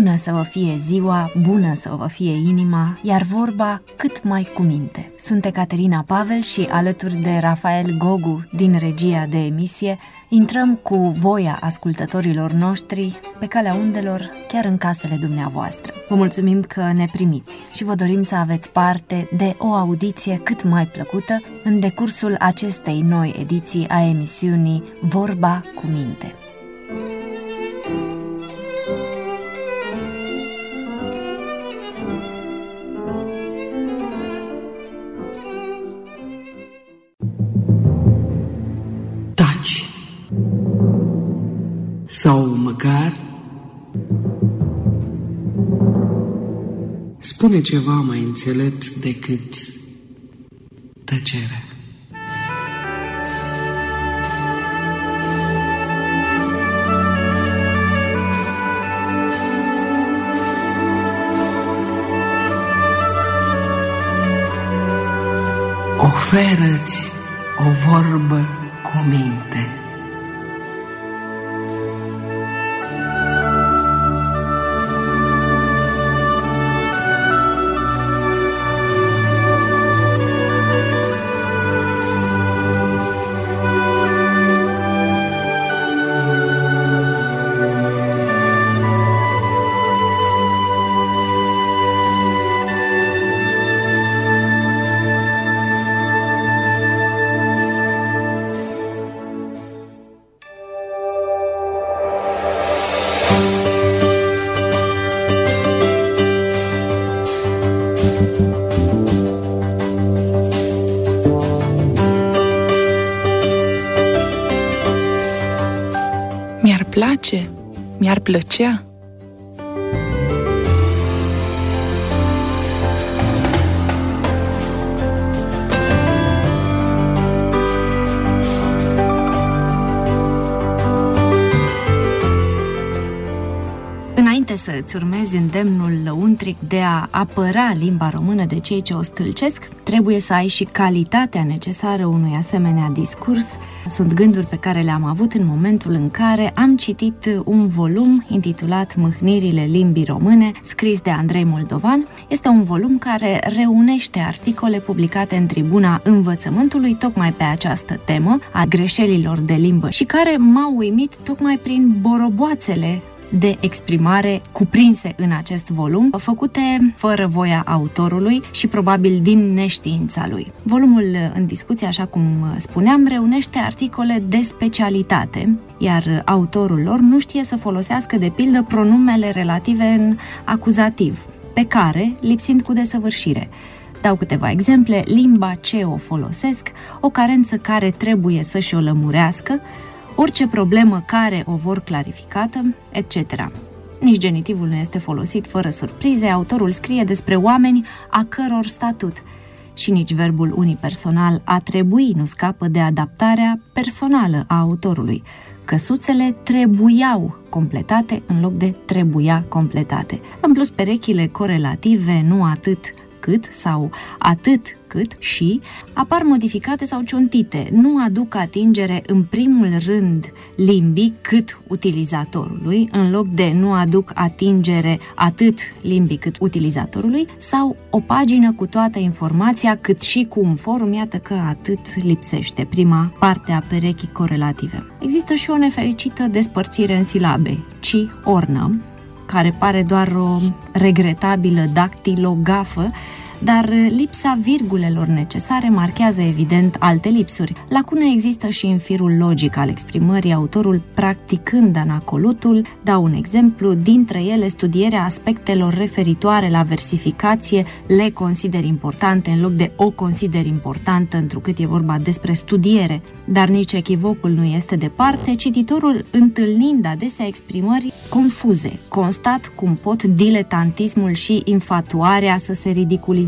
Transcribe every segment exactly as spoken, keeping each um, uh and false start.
Bună să vă fie ziua, bună să vă fie inima, iar vorba cât mai cu minte. Sunt Ecaterina Pavel și alături de Rafael Gogu din regia de emisie, intrăm cu voia ascultătorilor noștri pe calea undelor, chiar în casele dumneavoastră. Vă mulțumim că ne primiți și vă dorim să aveți parte de o audiție cât mai plăcută în decursul acestei noi ediții a emisiunii Vorba cu minte. Taci, sau măcar spune ceva mai înțelept decât tăcerea. Oferă-ți o vorbă cu minte. Mi-ar place, mi-ar plăcea. Înainte să îți urmezi îndemnul lăuntric de a apăra limba română de cei ce o stâlcesc, trebuie să ai și calitatea necesară unui asemenea discurs. Sunt gânduri pe care le-am avut în momentul în care am citit un volum intitulat Mâhnirile limbii române, scris de Andrei Moldovan. Este un volum care reunește articole publicate în Tribuna Învățământului tocmai pe această temă a greșelilor de limbă și care m-au uimit tocmai prin boroboațele de exprimare cuprinse în acest volum, făcute fără voia autorului și probabil din neștiința lui. Volumul în discuție, așa cum spuneam, reunește articole de specialitate, iar autorul lor nu știe să folosească de pildă pronumele relative în acuzativ, pe care, lipsind cu desăvârșire. Dau câteva exemple: limba ce o folosesc, o carență care trebuie să-și o lămurească, orice problemă care o vor clarificată, et cetera. Nici genitivul nu este folosit fără surprize, autorul scrie despre oameni a căror statut și nici verbul unipersonal a trebui nu scapă de adaptarea personală a autorului. Căsuțele trebuiau completate în loc de trebuia completate. În plus, perechile corelative nu atât cât sau atât cât și apar modificate sau ciuntite, nu aduc atingere în primul rând limbii cât utilizatorului, în loc de nu aduc atingere atât limbii cât utilizatorului, sau o pagină cu toată informația cât și cu un forum, iată că atât lipsește prima parte a perechii corelative. Există și o nefericită despărțire în silabe, ci ornă, care pare doar o regretabilă dactilogafă, dar lipsa virgulelor necesare marchează evident alte lipsuri. Lacune există și în firul logic al exprimării, autorul practicând anacolutul. Dau un exemplu: dintre ele, studierea aspectelor referitoare la versificație le consider importante în loc de o consider importantă, întrucât e vorba despre studiere. Dar nici echivocul nu este departe, cititorul, întâlnind adesea exprimări confuze, constat cum pot diletantismul și infatuarea să se ridiculizeze.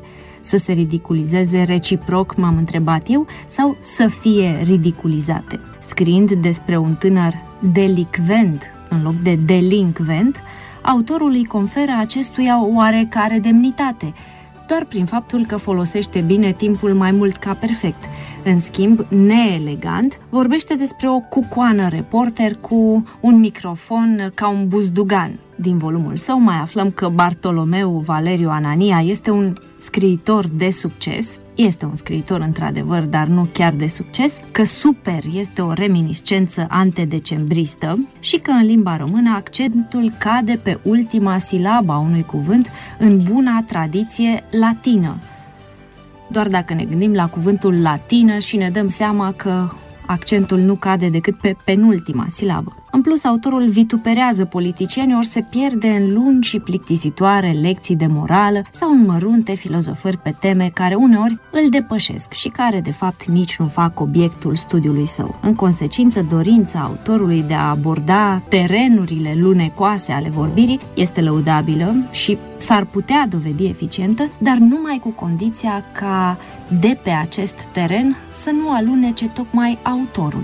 Să se ridiculizeze reciproc, m-am întrebat eu, sau să fie ridiculizate. Scriind despre un tânăr delicvent în loc de delincvent, autorul îi conferă acestuia o oarecare demnitate, doar prin faptul că folosește bine timpul mai mult ca perfect. În schimb, neelegant, vorbește despre o cucoană reporter cu un microfon ca un buzdugan. din volumul său mai aflăm că Bartolomeu Valeriu Anania este un scriitor de succes, este un scriitor într-adevăr, dar nu chiar de succes, că super este o reminiscență antedecembristă și că în limba română accentul cade pe ultima silabă a unui cuvânt în buna tradiție latină. Doar dacă ne gândim la cuvântul latină și ne dăm seama că accentul nu cade decât pe penultima silabă. În plus, autorul vituperează politicieni ori se pierde în lungi și plictisitoare lecții de morală sau în mărunte filozofări pe teme care uneori îl depășesc și care, de fapt, nici nu fac obiectul studiului său. În consecință, dorința autorului de a aborda terenurile lunecoase ale vorbirii este lăudabilă și s-ar putea dovedi eficientă, dar numai cu condiția ca de pe acest teren să nu alunece tocmai autorul.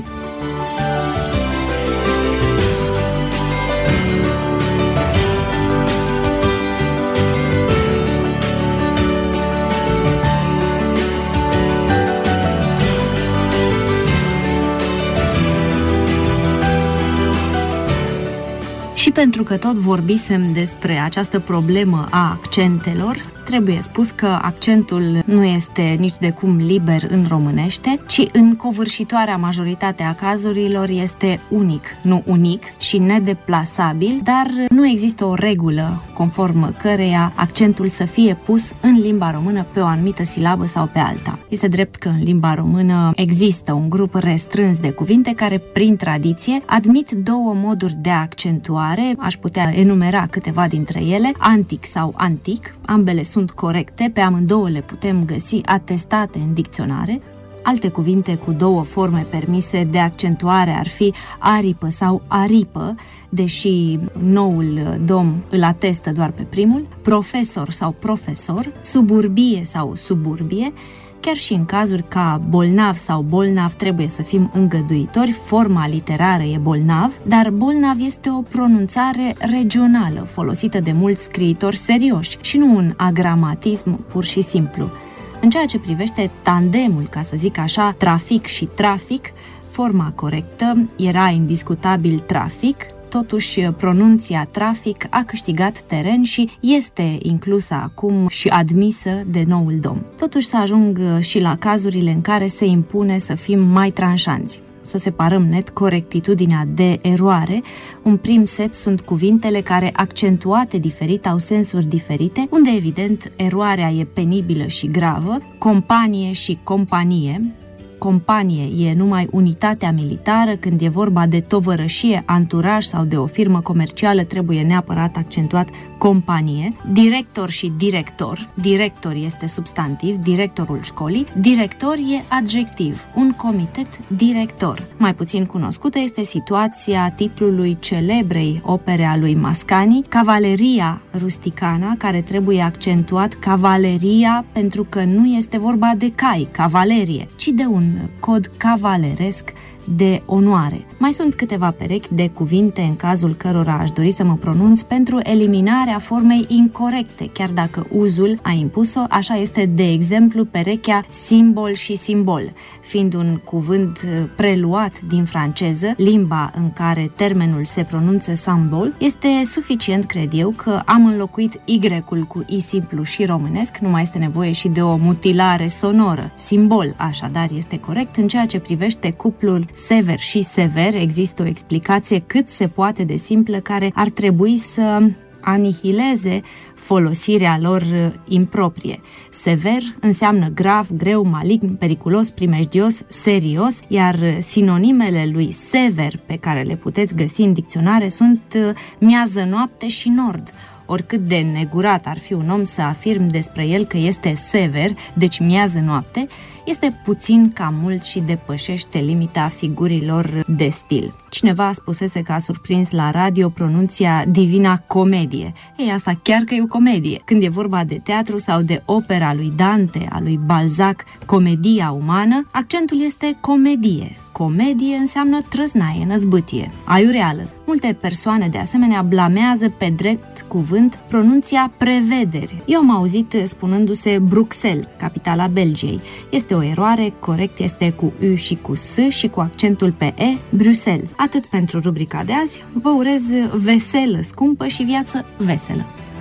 Și pentru că tot vorbisem despre această problemă a accentelor, trebuie spus că accentul nu este nici de cum liber în românește, ci în covârșitoarea majoritate a cazurilor este unic, nu unic și nedeplasabil, dar nu există o regulă conform căreia accentul să fie pus în limba română pe o anumită silabă sau pe alta. Este drept că în limba română există un grup restrâns de cuvinte care, prin tradiție, admit două moduri de accentuare, aș putea enumera câteva dintre ele, antic sau antic, ambele sunt corecte, pe amândouă le putem găsi atestate în dicționare. Alte cuvinte cu două forme permise de accentuare ar fi aripă sau aripă, deși noul dom îl atestă doar pe primul, profesor sau profesor, suburbie sau suburbie. Chiar și în cazuri ca bolnav sau bolnav trebuie să fim îngăduitori, forma literară e bolnav, dar bolnav este o pronunțare regională folosită de mulți scriitori serioși și nu un agramatism pur și simplu. În ceea ce privește tandemul, ca să zic așa, trafic și trafic, forma corectă era indiscutabil trafic, totuși pronunția trafic a câștigat teren și este inclusă acum și admisă de noul dom. Totuși să ajung și la cazurile în care se impune să fim mai tranșanți. Să separăm net corectitudinea de eroare. Un prim set sunt cuvintele care, accentuate diferit, au sensuri diferite, unde evident eroarea e penibilă și gravă, companie și companie. Companie e numai unitatea militară, când e vorba de tovărășie, anturaj sau de o firmă comercială trebuie neapărat accentuat companie. Director și director, director este substantiv, directorul școlii, director e adjectiv, un comitet director. Mai puțin cunoscută este situația titlului celebrei opere a lui Mascani, Cavaleria Rusticana, care trebuie accentuat cavaleria pentru că nu este vorba de cai, cavalerie, ci de un cod cavaleresc de onoare. Mai sunt câteva perechi de cuvinte în cazul cărora aș dori să mă pronunț pentru eliminarea formei incorecte, chiar dacă uzul a impus-o. Așa este, de exemplu, perechea simbol și simbol, fiind un cuvânt preluat din franceză, limba în care termenul se pronunță symbol. Este suficient, cred eu, că am înlocuit Y-ul cu I simplu și românesc, nu mai este nevoie și de o mutilare sonoră. Simbol, așadar, este corect. În ceea ce privește cuplul sever și sever, există o explicație cât se poate de simplă care ar trebui să anihileze folosirea lor improprie. Sever înseamnă grav, greu, malign, periculos, primejdios, serios, iar sinonimele lui sever pe care le puteți găsi în dicționare sunt miază noapte și nord. Oricât de negurat ar fi un om să afirm despre el că este sever, deci miază noapte, este puțin cam mult și depășește limita figurilor de stil. Cineva spusese că a surprins la radio pronunția Divina Comedie. Ei, asta chiar că e o comedie. Când e vorba de teatru sau de opera lui Dante, a lui Balzac, Comedia umană, accentul este comedie. comedie înseamnă trăznaie, năzbâtie, aiureală. Multe persoane, de asemenea, blamează pe drept cuvânt pronunția prevederi. Eu am auzit spunându-se Bruxelles, capitala Belgiei. Este o eroare, corect este cu U și cu S și cu accentul pe E, Bruxelles. Atât pentru rubrica de azi, vă urez veselă scumpă și viață veselă.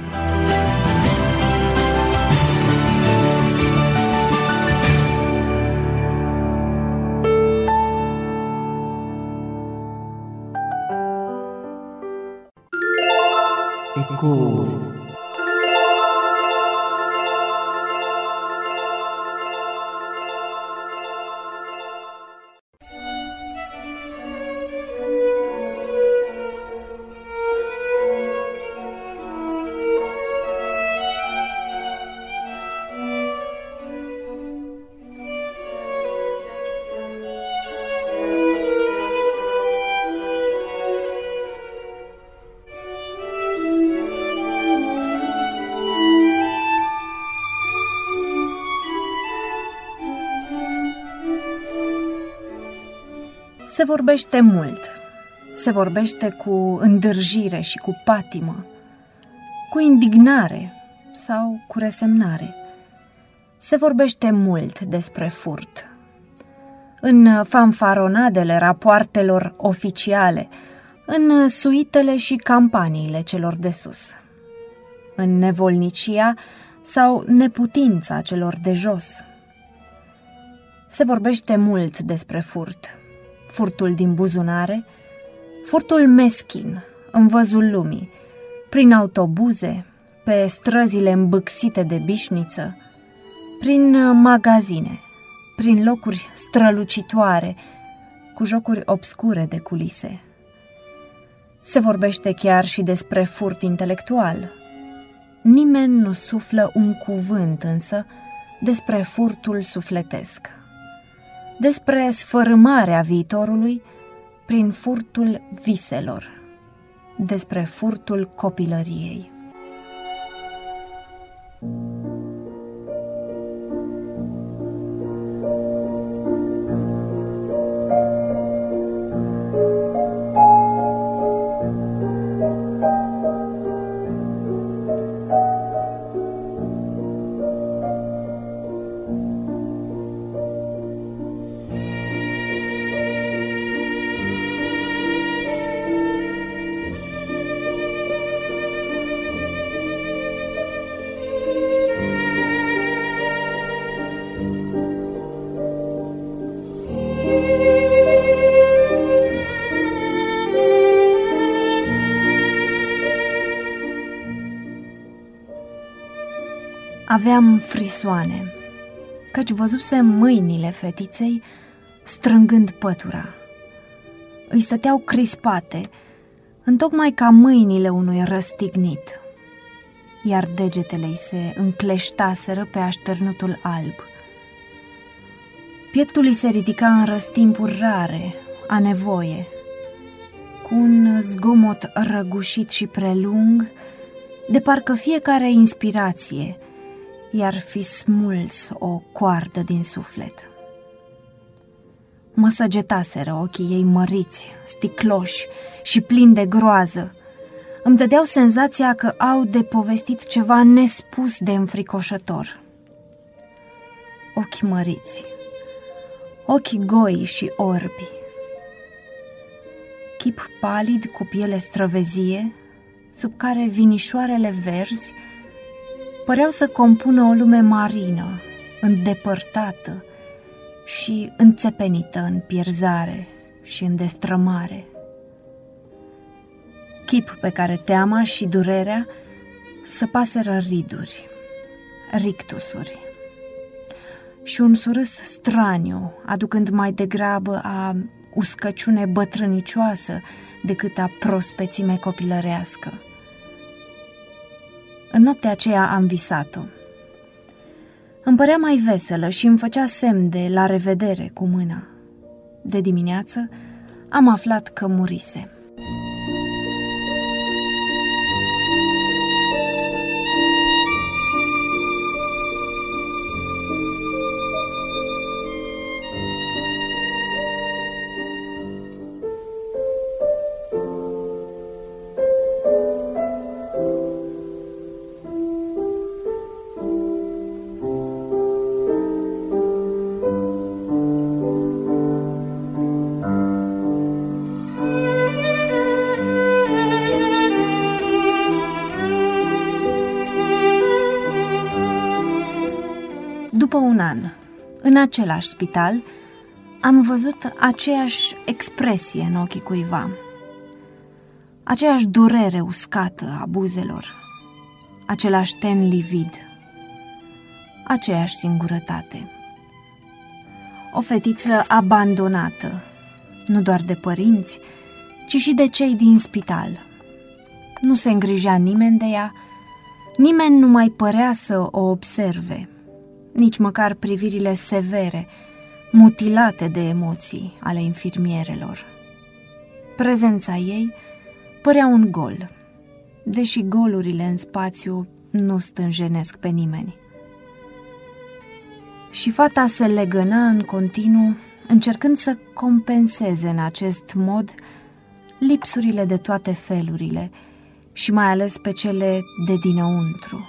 Ecouri. Se vorbește mult, se vorbește cu îndârjire și cu patimă, cu indignare sau cu resemnare. Se vorbește mult despre furt. În fanfaronadele rapoartelor oficiale, în suitele și campaniile celor de sus, în nevolnicia sau neputința celor de jos. Se vorbește mult despre furt. Furtul din buzunare, furtul meschin, în văzul lumii, prin autobuze, pe străzile îmbâxite de bișniță, prin magazine, prin locuri strălucitoare, cu jocuri obscure de culise. Se vorbește chiar și despre furt intelectual. Nimeni nu suflă un cuvânt însă despre furtul sufletesc, despre sfărâmarea viitorului prin furtul viselor, despre furtul copilăriei. Aveam frisoane, căci văzusem mâinile fetiței strângând pătura. Îi stăteau crispate, întocmai ca mâinile unui răstignit, iar degetele îi se încleștaseră pe așternutul alb. Pieptul îi se ridica în răstimpuri rare, a nevoie, cu un zgomot răgușit și prelung, de parcă fiecare inspirație i-ar fi smuls o coardă din suflet. Mă săgetaseră ochii ei măriți, sticloși și plini de groază. Îmi dădeau senzația că au de povestit ceva nespus de înfricoșător. Ochi măriți, ochi goi și orbi, chip palid cu piele străvezie, sub care vinișoarele verzi păreau să compună o lume marină, îndepărtată și înțepenită în pierzare și în destrămare. Chip pe care teama și durerea săpaseră riduri, rictusuri și un surâs straniu, aducând mai degrabă a uscăciune bătrânicioasă decât a prospețime copilărească. În noaptea aceea am visat-o. Îmi părea mai veselă și îmi făcea semn de la revedere cu mâna. De dimineață am aflat că murise. același spital am văzut aceeași expresie în ochii cuiva, aceeași durere uscată a buzelor, același ten livid, aceeași singurătate. O fetiță abandonată, nu doar de părinți, ci și de cei din spital. Nu se îngrijea nimeni de ea, nimeni nu mai părea să o observe, nici măcar privirile severe, mutilate de emoții ale infirmierelor. Prezența ei părea un gol, deși golurile în spațiu nu stânjenesc pe nimeni. Și fata se legăna în continuu, încercând să compenseze în acest mod lipsurile de toate felurile și mai ales pe cele de dinăuntru.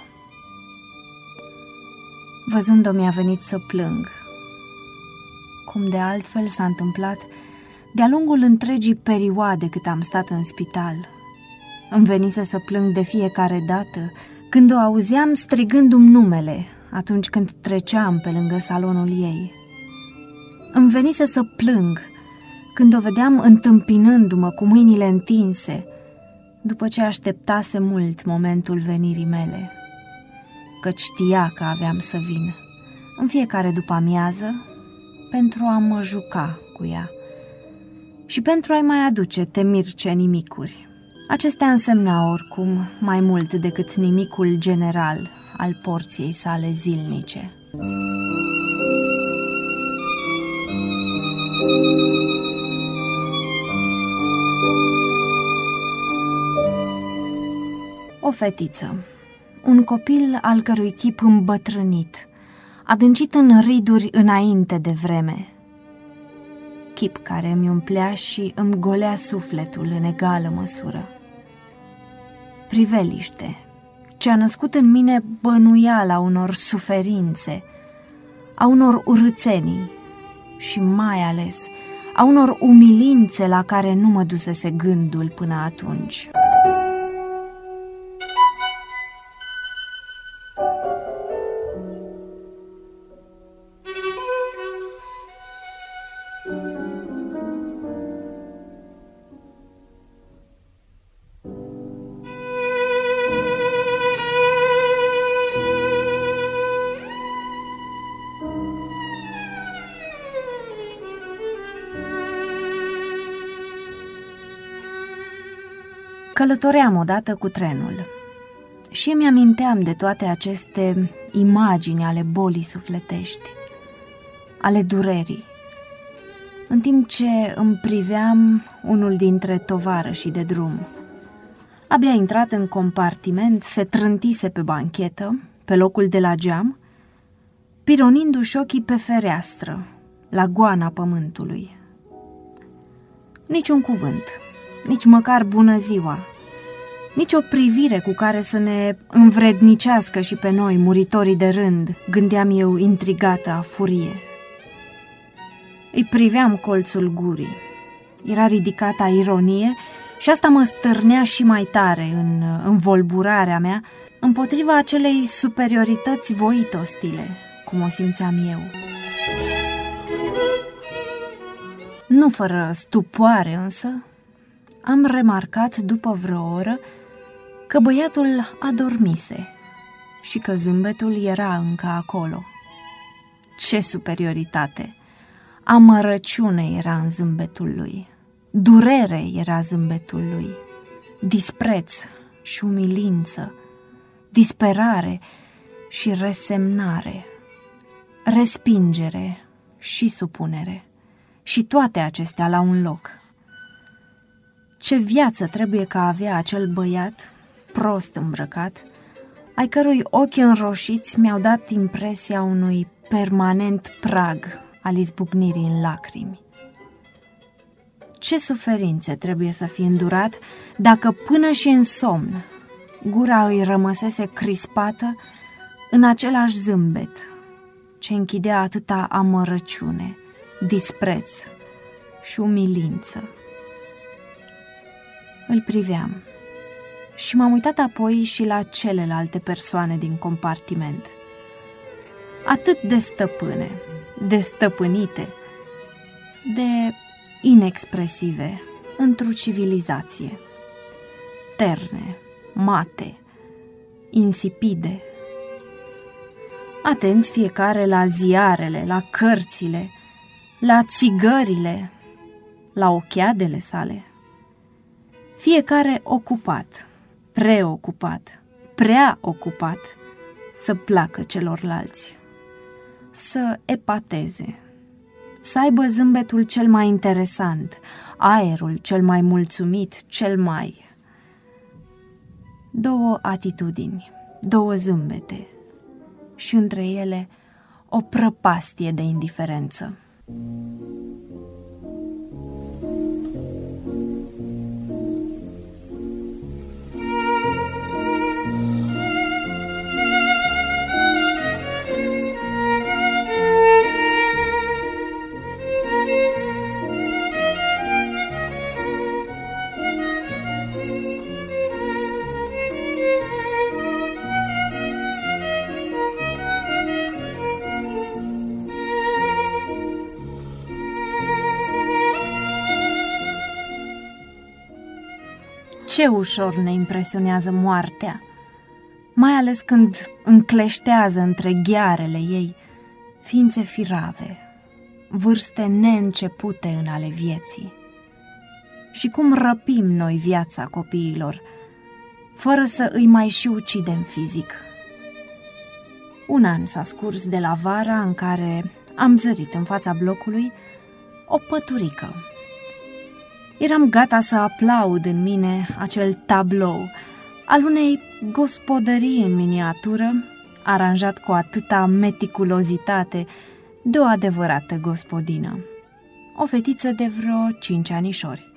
Văzând-o mi-a venit să plâng, cum de altfel s-a întâmplat de-a lungul întregii perioade cât am stat în spital. Îmi venise să plâng de fiecare dată când o auzeam strigându-mi numele atunci când treceam pe lângă salonul ei. Îmi venise să plâng când o vedeam întâmpinându-mă cu mâinile întinse, după ce așteptase mult momentul venirii mele, căci știa că aveam să vin în fiecare după-amiază pentru a mă juca cu ea și pentru a-i mai aduce temirce nimicuri. Acestea însemna oricum mai mult decât nimicul general al porției sale zilnice. O fetiță, un copil al cărui chip îmbătrânit, adâncit în riduri înainte de vreme, chip care îmi umplea și îmi golea sufletul în egală măsură. Priveliște, ce a născut în mine bănuiala unor suferințe, a unor urâțenii și mai ales a unor umilințe la care nu mă dusese gândul până atunci. Călătoream odată cu trenul și îmi aminteam de toate aceste imagini ale bolii sufletești, ale durerii, în timp ce îmi priveam unul dintre tovarășii de drum. Abia intrat în compartiment, se trântise pe banchetă, pe locul de la geam, pironindu-și ochii pe fereastră, la goana pământului. Nici un cuvânt, nici măcar bună ziua, nici o privire cu care să ne învrednicească și pe noi, muritorii de rând, gândeam eu intrigată a furie. Îi priveam colțul gurii. Era ridicată a ironie și asta mă stârnea și mai tare în învolburarea mea împotriva acelei superiorități voit ostile, cum o simțeam eu. Nu fără stupoare însă, am remarcat după vreo oră că băiatul adormise și că zâmbetul era încă acolo. Ce superioritate! Amărăciune era în zâmbetul lui, durere era zâmbetul lui, dispreț și umilință, disperare și resemnare, respingere și supunere, și toate acestea la un loc. Ce viață trebuie că avea acel băiat, prost îmbrăcat, ai cărui ochi înroșiți mi-au dat impresia unui permanent prag al izbucnirii în lacrimi. Ce suferințe trebuie să fie îndurat dacă până și în somn gura îi rămăsese crispată în același zâmbet ce închidea atâta amărăciune, dispreț și umilință. Îl priveam și m-am uitat apoi și la celelalte persoane din compartiment. Atât de stăpâne, de stăpânite, de inexpresive într-o civilizație, terne, mate, insipide. Atenți fiecare la ziarele, la cărțile, la țigările, la ochiadele sale. Fiecare ocupat, preocupat, prea ocupat să placă celorlalți, să epateze, să aibă zâmbetul cel mai interesant, aerul cel mai mulțumit, cel mai... Două atitudini, două zâmbete și între ele o prăpastie de indiferență. Ce ușor ne impresionează moartea, mai ales când încleștează între ghearele ei ființe firave, vârste neîncepute în ale vieții. Și cum răpim noi viața copiilor, fără să îi mai și ucidem fizic. Un an s-a scurs de la vara în care am zărit în fața blocului o păturică. Eram gata să aplaud în mine acel tablou al unei gospodării în miniatură, aranjat cu atâta meticulozitate de o adevărată gospodină, o fetiță de vreo cinci anișori.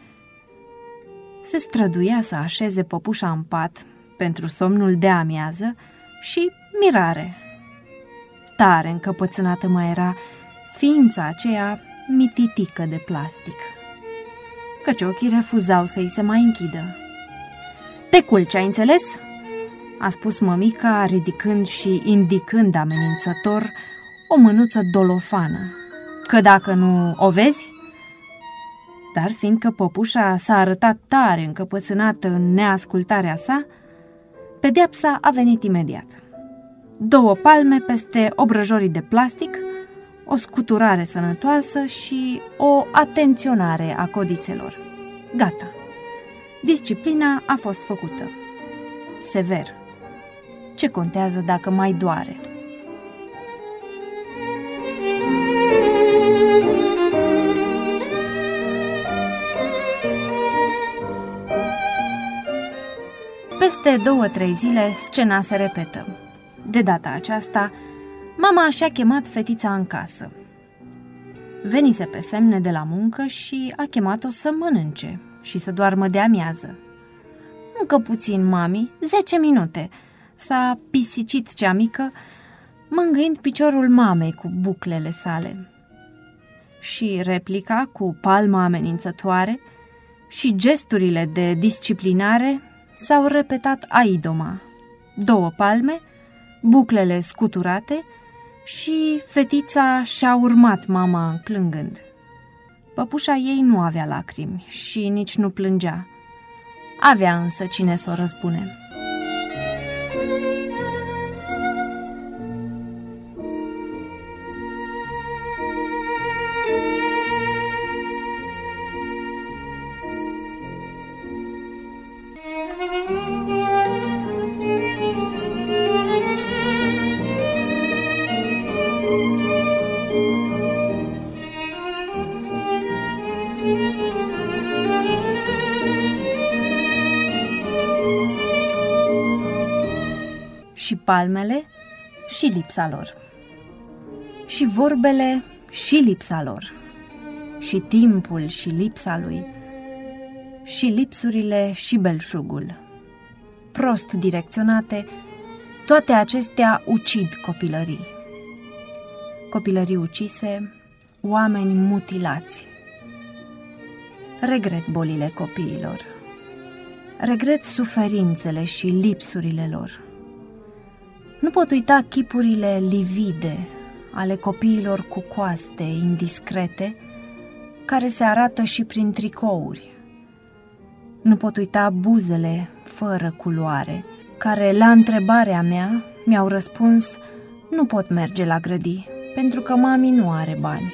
Se străduia să așeze păpușa în pat pentru somnul de amiază și, mirare, tare încăpățânată mai era ființa aceea mititică de plastic, căci ochii refuzau să-i se mai închidă. "Te culci, ai înțeles?" a spus mămica, ridicând și indicând amenințător o mânuță dolofană. "Că dacă nu o vezi?" Dar fiindcă păpușa s-a arătat tare încăpățânată în neascultarea sa, pedeapsa a venit imediat. Două palme peste obrăjorii de plastic, o scuturare sănătoasă și o atenționare a codițelor. Gata. Disciplina a fost făcută. Sever. Ce contează dacă mai doare? Peste două-trei zile, scena se repetă. De data aceasta, mama și-a chemat fetița în casă. Venise pe semne de la muncă și a chemat-o să mănânce și să doarmă de amiază. "Încă puțin, mami, zece minute," s-a pisicit cea mică, mângâind piciorul mamei cu buclele sale. Și replica cu palma amenințătoare și gesturile de disciplinare s-au repetat aidoma. Două palme, buclele scuturate și fetița și-a urmat mama înclângând. Păpușa ei nu avea lacrimi și nici nu plângea. Avea însă cine să o răzbune. Și palmele și lipsa lor, și vorbele și lipsa lor, și timpul și lipsa lui, și lipsurile și belșugul. Prost direcționate, toate acestea ucid copilării. Copilării ucise, oameni mutilați. Regret bolile copiilor. Regret suferințele și lipsurile lor. Nu pot uita chipurile livide ale copiilor cu coaste indiscrete, care se arată și prin tricouri. Nu pot uita buzele fără culoare, care la întrebarea mea mi-au răspuns: nu pot merge la grădii, pentru că mami nu are bani.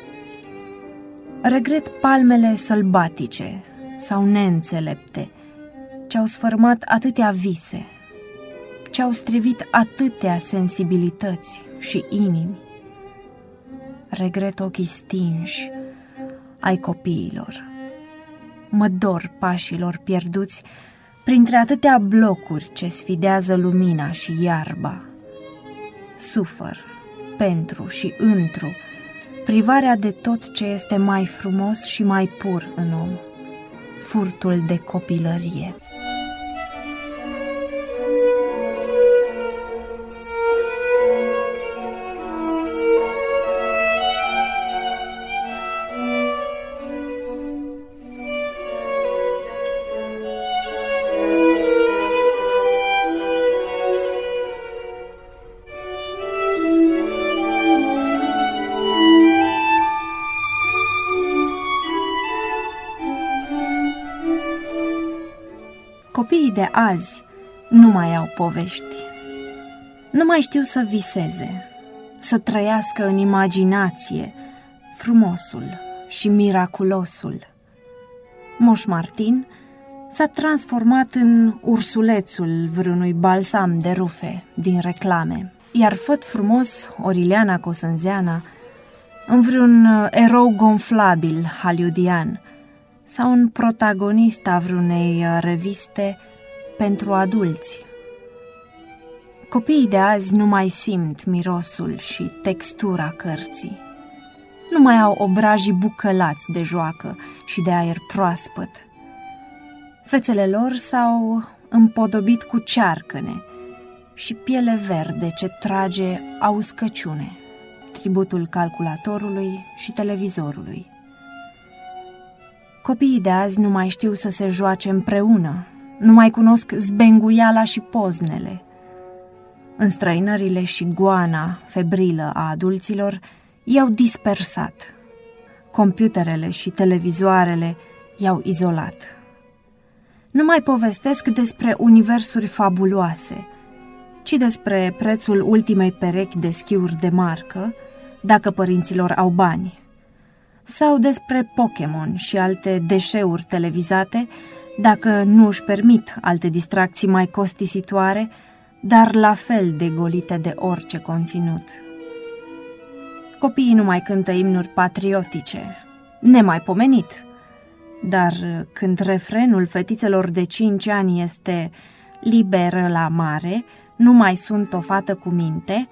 Regret palmele sălbatice sau neînțelepte, ce-au sfărmat atâtea vise, ce-au strivit atâtea sensibilități și inimi. Regret ochii stinși ai copiilor. Mă dor pașilor pierduți printre atâtea blocuri ce sfidează lumina și iarba. Sufăr pentru și întru privarea de tot ce este mai frumos și mai pur în om, furtul de copilărie. Copiii de azi nu mai au povești. Nu mai știu să viseze, să trăiască în imaginație frumosul și miraculosul. Moș Martin s-a transformat în ursulețul vreunui balsam de rufe din reclame, iar făt frumos Oriliana Cosânzeana în vreun erou gonflabil hollywoodian sau un protagonist a vreunei reviste pentru adulți. Copiii de azi nu mai simt mirosul și textura cărții. Nu mai au obrajii bucălați de joacă și de aer proaspăt. Fețele lor s-au împodobit cu cearcăne și piele verde ce trage a uscăciune, tributul calculatorului și televizorului. Copiii de azi nu mai știu să se joace împreună, nu mai cunosc zbenguiala și poznele. Înstrăinările și goana febrilă a adulților i-au dispersat. Computerele și televizoarele i-au izolat. Nu mai povestesc despre universuri fabuloase, ci despre prețul ultimei perechi de schiuri de marcă, dacă părinților au bani, sau despre Pokémon și alte deșeuri televizate, dacă nu își permit alte distracții mai costisitoare, dar la fel de golite de orice conținut. Copiii nu mai cântă imnuri patriotice, nemaipomenit, dar când refrenul fetițelor de cinci ani este liberă la mare, nu mai sunt o fată cu minte,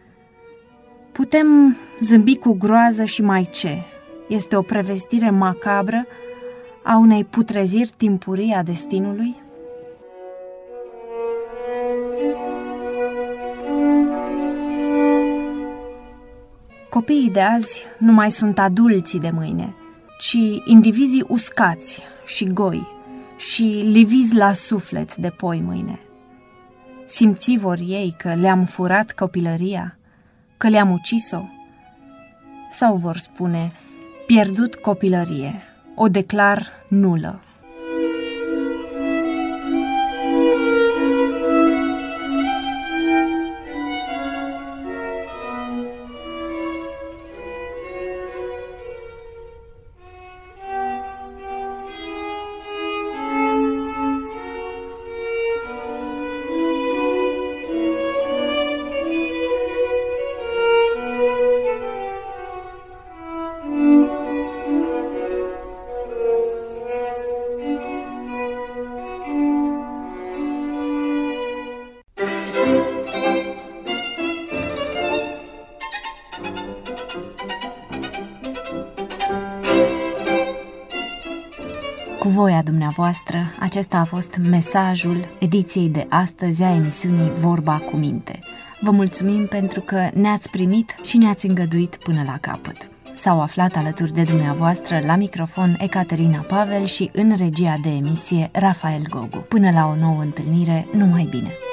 putem zâmbi cu groază și mai ce. Este o prevestire macabră a unei putreziri timpurii a destinului? Copiii de azi nu mai sunt adulții de mâine, ci indivizii uscați și goi și livizi la suflet de poi mâine. Simți vor ei că le-am furat copilăria, că le-am ucis-o? Sau vor spune, pierdut copilărie, o declar nulă? Cu voia dumneavoastră, acesta a fost mesajul ediției de astăzi a emisiunii Vorba cu Minte. Vă mulțumim pentru că ne-ați primit și ne-ați îngăduit până la capăt. S-au aflat alături de dumneavoastră la microfon Ecaterina Pavel și în regia de emisie Rafael Gogu. Până la o nouă întâlnire, numai bine!